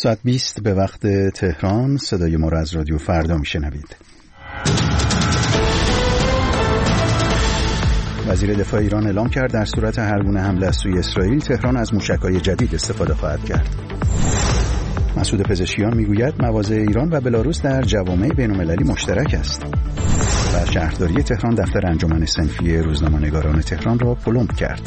ساعت 20 به وقت تهران. صدای ما را از رادیو فردا میشنوید. وزیر دفاع ایران اعلام کرد در صورت هرگونه حمله از سوی اسرائیل، تهران از موشک‌های جدید استفاده خواهد کرد. مسعود پزشکیان میگوید مواضع ایران و بلاروس در جوامع بین‌المللی مشترک است. و شهرداری تهران دفتر انجمن صنفی روزنامه‌نگاران تهران را پلمب کرد.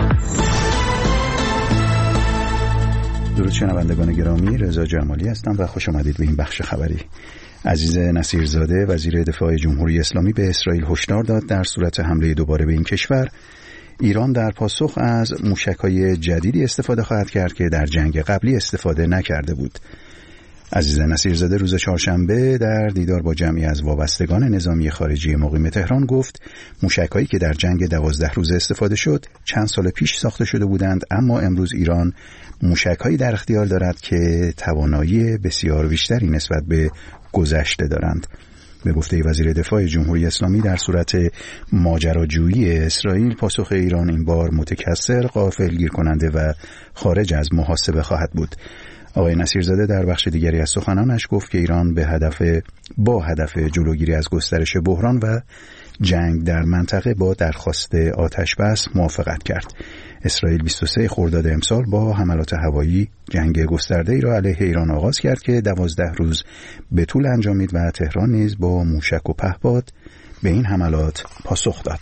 درود شنوندگان گرامی، رضا جمالی هستم و خوش آمدید به این بخش خبری. عزیز نصیرزاده وزیر دفاع جمهوری اسلامی به اسرائیل هشدار داد در صورت حمله دوباره به این کشور، ایران در پاسخ از موشک‌های جدیدی استفاده خواهد کرد که در جنگ قبلی استفاده نکرده بود. عزیز نصیرزاده روز چهارشنبه در دیدار با جمعی از وابستگان نظامی خارجی مقیم تهران گفت موشک‌هایی که در جنگ 12 روزه استفاده شد چند سال پیش ساخته شده بودند، اما امروز ایران موشک‌هایی در اختیار دارد که توانایی بسیار بیشتری نسبت به گذشته دارند. به گفته وزیر دفاع جمهوری اسلامی در صورت ماجراجویی اسرائیل، پاسخ ایران این بار متکثر، غافلگیر کننده و خارج از محاسبه خواهد بود. آقای نصیرزاده در بخش دیگری از سخنانش گفت که ایران با هدف جلوگیری از گسترش بحران و جنگ در منطقه با درخواست آتش بس موافقت کرد. اسرائیل 23 خرداد امسال با حملات هوایی جنگ گسترده‌ای را علیه ایران آغاز کرد که 12 روز به طول انجامید و تهران نیز با موشک و پهپاد به این حملات پاسخ داد.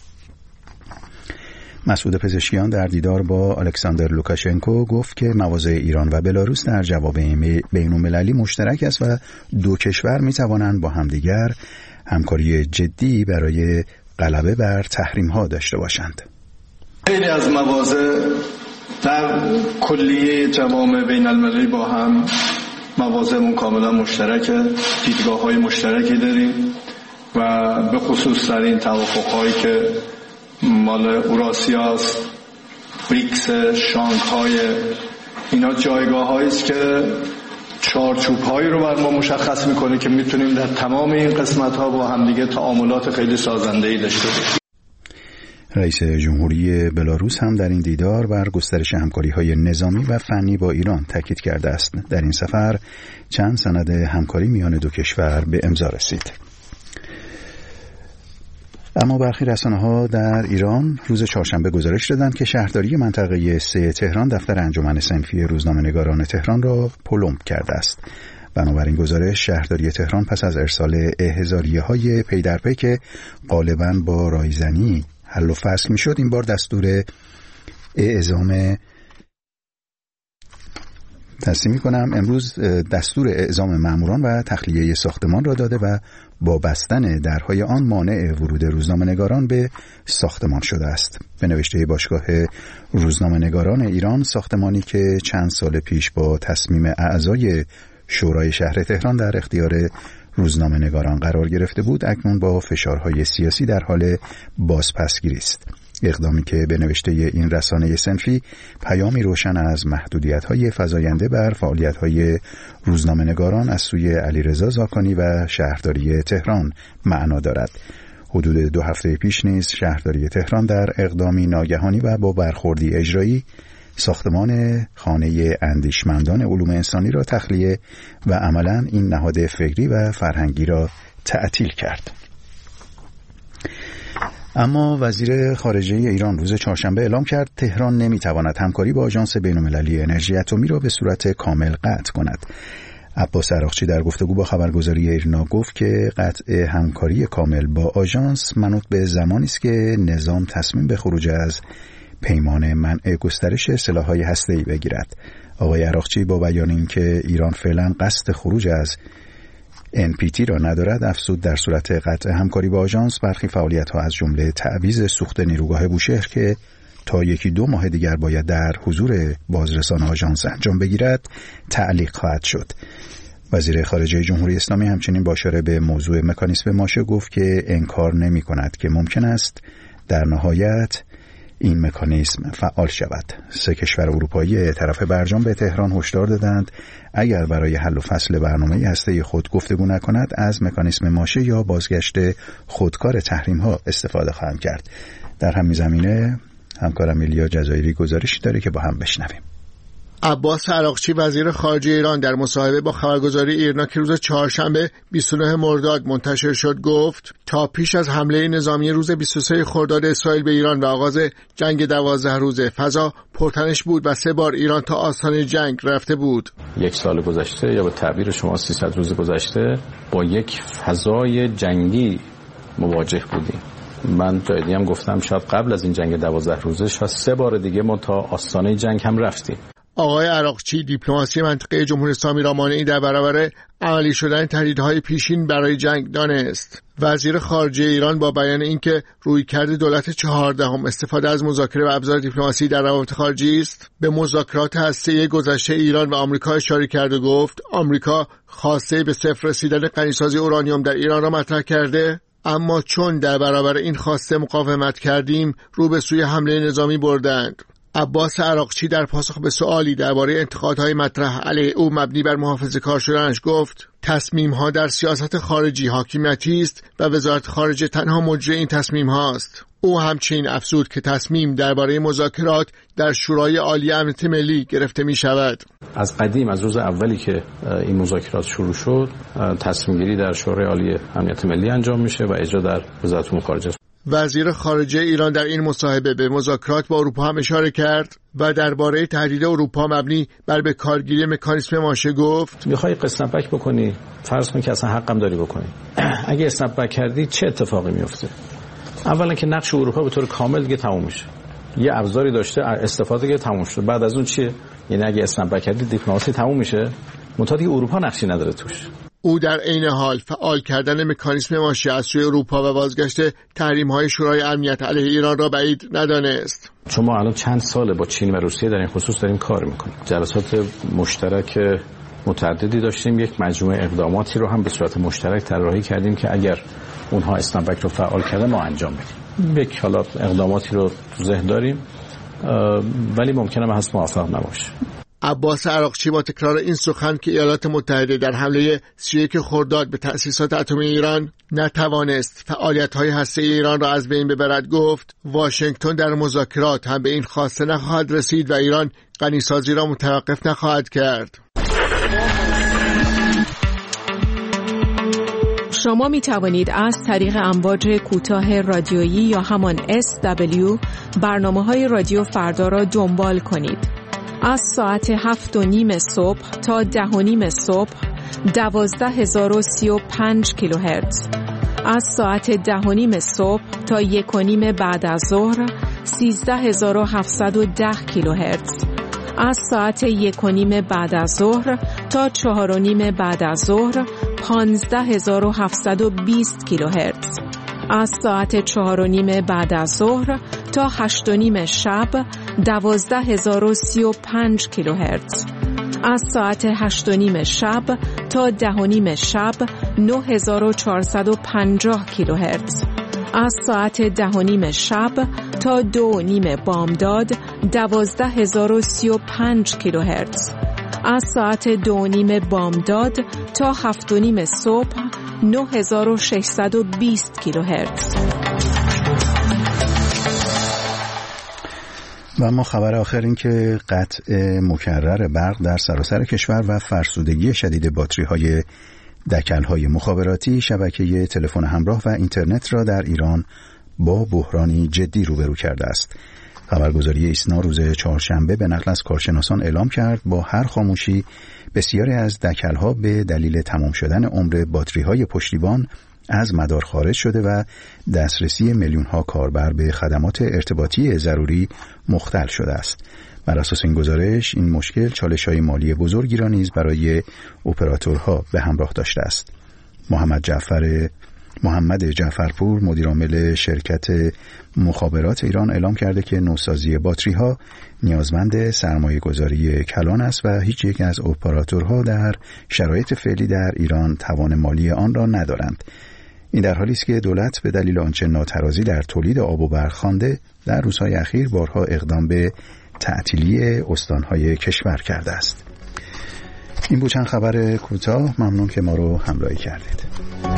مسعود پزشکیان در دیدار با الکساندر لوکاشنکو گفت که مواضع ایران و بلاروس در جوامع بین‌المللی مشترک است و دو کشور می‌توانند با همدیگر همکاری جدی برای غلبه بر تحریم‌ها داشته باشند. خیلی از مواضع در کلیه جوامع بین‌المللی با هم مواضعمون کاملا مشترکه، دیدگاه‌های مشترکی داریم و به خصوص در این توافق‌هایی که مال اوراسیاست، بریکس، شانگهای، اینا جایگاه‌هایی است که چارچوب‌هایی رو بر ما مشخص می‌کنه که می‌تونیم در تمام این قسمت‌ها با همدیگه تعاملات خیلی سازنده‌ای داشته باشیم. رئیس جمهوری بلاروس هم در این دیدار بر گسترش همکاری‌های نظامی و فنی با ایران تاکید کرده است. در این سفر چند سند همکاری میان دو کشور به امضا رسید. اما برخی رسانه‌ها در ایران روز چهارشنبه گزارش دادند که شهرداری منطقه 3 تهران دفتر انجمن صنفی روزنامه‌نگاران تهران را پلمب کرده است. بنابراین گزارش شهرداری تهران پس از ارسال احضاریه‌های پی در پی که غالباً با رایزنی حل و فصل می‌شد، این بار دستور اعزام ماموران و تخلیه ساختمان را داده و با بستن درهای آن مانع ورود روزنامه‌نگاران به ساختمان شده است. به نوشته باشگاه روزنامه‌نگاران ایران، ساختمانی که چند سال پیش با تصمیم اعضای شورای شهر تهران در اختیار روزنامه‌نگاران قرار گرفته بود، اکنون با فشارهای سیاسی در حال بازپسگیری است. اقدامی که به نوشته این رسانه صنفی پیامی روشن از محدودیت‌های فزاینده بر فعالیت‌های روزنامه‌نگاران از سوی علیرضا زاکانی و شهرداری تهران معنا دارد. حدود 2 هفته پیش نیز شهرداری تهران در اقدامی ناگهانی و با برخوردی اجرایی ساختمان خانه اندیشمندان علوم انسانی را تخلیه و عملاً این نهاد فکری و فرهنگی را تعطیل کرد. اما وزیر خارجه ایران روز چهارشنبه اعلام کرد تهران نمیتواند همکاری با آژانس بین‌المللی انرژی اتمی را به صورت کامل قطع کند. عباس عراقچی در گفتگو با خبرگزاری ایرنا گفت که قطع همکاری کامل با آژانس منوط به زمانی است که نظام تصمیم به خروج از پیمان منع گسترش سلاح‌های هسته‌ای بگیرد. آقای عراقچی با بیان اینکه ایران فعلا قصد خروج از NPT را ندارد، افزود در صورت قطع همکاری با آژانس برخی فعالیت‌ها از جمله تعویض سوخت نیروگاه بوشهر که تا 1-2 ماه دیگر باید در حضور بازرسان آژانس انجام بگیرد تعلیق خواهد شد. وزیر خارجه جمهوری اسلامی همچنین با اشاره به موضوع مکانیسم ماشه گفت که انکار نمی‌کند که ممکن است در نهایت این مکانیسم فعال شود. 3 کشور اروپایی طرف برجام به تهران هشدار دادند اگر برای حل و فصل برنامه هسته‌ای خود گفتگو نکند از مکانیسم ماشه یا بازگشت خودکار تحریم‌ها استفاده خواهند کرد. در همین زمینه همکارم ایلیا جزایری گزارشی داره که با هم بشنویم. عباس عراقچی وزیر خارجه ایران در مصاحبه با خبرگزاری ایرنا که روز چهارشنبه 29 مرداد منتشر شد گفت تا پیش از حمله نظامی روز 23 خرداد اسرائیل به ایران و آغاز جنگ 12 روزه فضا پرتنش بود و 3 بار ایران تا آستانه جنگ رفته بود. 1 سال گذشته یا به تعبیر شما 300 روز گذشته با یک فضای جنگی مواجه بودیم. من جایی هم گفتم شاید قبل از این جنگ 12 روزه شاید 3 بار دیگه ما تا آستانه جنگ هم رفتیم. آقای عراقچی دیپلماسی منطقه جمهوری اسلامی را مانعی در برابر عملی شدن تهدیدهای پیشین برای جنگ دانست. وزیر خارجه ایران با بیان اینکه رویکرد دولت 14 استفاده از مذاکره و ابزار دیپلماسی در روابط خارجی است، به مذاکرات هسته‌ای گذشته ایران و آمریکا اشاره کرد و گفت آمریکا خواسته به صفر رسیدن غنیسازی اورانیوم در ایران را مطرح کرده، اما چون در برابر این خواسته مقاومت کردیم رو به سوی حمله نظامی بردند. عباس عراقچی در پاسخ به سوالی درباره انتقادهای مطرح علیه او مبنی بر محافظه‌کار شدنش گفت تصمیم‌ها در سیاست خارجی حاکمیتی است و وزارت خارجه تنها مجری این تصمیم‌ها است. او همچنین افزود که تصمیم درباره مذاکرات در شورای عالی امنیت ملی گرفته می‌شود. از قدیم از روز اولی که این مذاکرات شروع شد تصمیم‌گیری در شورای عالی امنیت ملی انجام میشه و اجرا در وزارت امور خارجه. وزیر خارجه ایران در این مصاحبه به مذاکرات با اروپا هم اشاره کرد و درباره تهدید اروپا مبنی بر به کارگیری مکانیسم ماشه گفت میخوای قسمت بک بکنی، فرض کن که اصلا حقم داری بکنی، اگه قسمت بک کردی چه اتفاقی میفته؟ اولا که نقش اروپا به طور کامل دیگه تموم میشه، یه ابزاری داشته استفاده دیگه تموم شده، بعد از اون چیه؟ یعنی اگه قسمت بک کردی دیپلماسی تموم میشه، منتها دیگه اروپا نقشی نداره توش. او در عین حال فعال کردن مکانیسم ماشه از سوی اروپا و بازگشت تحریم‌های شورای امنیت علیه ایران را بعید ندانست. چون ما الان چند ساله با چین و روسیه در این خصوص داریم کار میکنیم. جلسات مشترک متعددی داشتیم، یک مجموعه اقداماتی رو هم به صورت مشترک طراحی کردیم که اگر اونها اسنپبک رو فعال کردن ما انجام بدیم. یک حالا اقداماتی رو تو ذهن داریم ولی ممکنه هست موفق نباشه. عباس عراقچی با تکرار این سخن که ایالات متحده در حمله 31 خرداد به تأسیسات اتمی ایران نتوانست فعالیت‌های هسته‌ای ایران را از بین ببرد گفت واشنگتن در مذاکرات هم به این خواسته نخواهد رسید و ایران غنیسازی را متوقف نخواهد کرد. شما می توانید از طریق امواج کوتاه رادیویی یا همان SW برنامه‌های رادیو فردا را دنبال کنید. از ساعت 7:30 صبح تا 10:30 صبح 12035 کیلوهرتز. از ساعت 10:30 صبح تا 1:30 بعد از ظهر 13710 کیلوهرتز. از ساعت 1:30 بعد از ظهر تا 4:30 بعد از ظهر 15720 کیلوهرتز. از ساعت 4:30 بعد از ظهر تا 8:30 شب 12035 کیلوهرتز. از ساعت 8:30 شب تا 10:30 شب 9450 کیلوهرتز. از ساعت 10:30 شب تا 2:30 بامداد 12035 کیلوهرتز. از ساعت 2:30 بامداد تا 7:30 صبح 9620 کیلوهرتز. و اما خبر آخر این که قطع مکرر برق در سراسر کشور و فرسودگی شدید باتری‌های دکل‌های مخابراتی شبکه تلفن همراه و اینترنت را در ایران با بحرانی جدی روبرو کرده است. خبرگزاری ایسنا روز چهارشنبه به نقل از کارشناسان اعلام کرد با هر خاموشی بسیاری از دکل‌ها به دلیل تمام شدن عمر باتری‌های پشتیبان از مدار خارج شده و دسترسی میلیون‌ها کاربر به خدمات ارتباطی ضروری مختل شده است. بر اساس این گزارش این مشکل چالش‌های مالی بزرگی را نیز برای اپراتورها به همراه داشته است. محمد جعفرپور مدیرعامل شرکت مخابرات ایران اعلام کرده که نوسازی باتری‌ها نیازمند سرمایه‌گذاری کلان است و هیچ یک از اپراتورها در شرایط فعلی در ایران توان مالی آن را ندارند. این در حالی است که دولت به دلیل آنچه ناترازی در تولید آب و برق خوانده در روزهای اخیر بارها اقدام به تعطیلی استانهای کشور کرده است. این بود چند خبر کوتاه. ممنون که ما رو همراهی کردید.